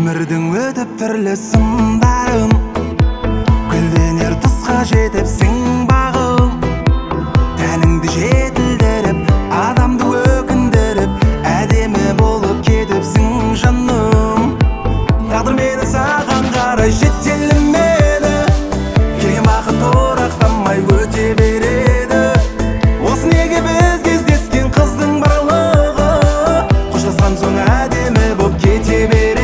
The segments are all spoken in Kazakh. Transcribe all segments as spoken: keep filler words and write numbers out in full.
өмірдің өтіп түрлі сындарын, гүлденер тұсқа жетіпсің бағым. Тәніңді жетілдіріп, адамды өкіндіріп, әдемі болып кетіпсің жаным. Тағдыр мені саған қарай жетелемеді, келген бақыт орақтамай өте береді. Осы неге біз кездескен қыздың барлығы, қоштасқан соң әдемі боп кете береді.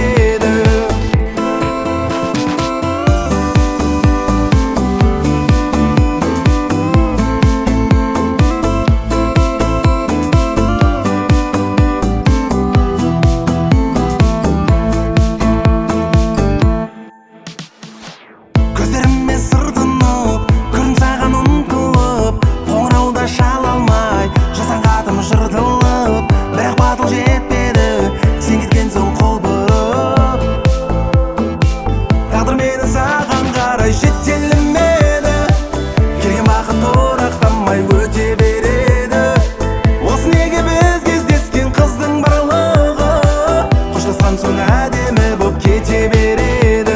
Көздеріме сыртынып, көрін саған ұмтылып, қоңырауда шала алмай, жасанға атым жыртылып. Бірақ батыл жетпеді, сен кеткен соң қол бұрып. Тағдыр мені саған қарай жетелемеді, келген бақыт орақтамай өте береді. Осы неге біз кездескен қыздың барлығы, қоштасқан соң әдемі боп кете береді.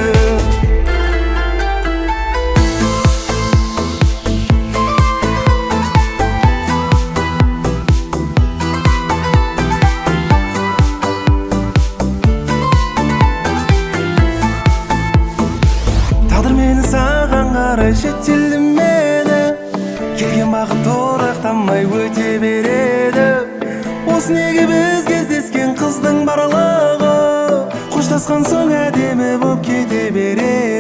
Тағдыр мені саған қарай жетелемеді, келген бақыт орақтамай өте береді. Осы неге біз кездескен қыздың барлығы, қоштасқан соң әдемі боп кете береді.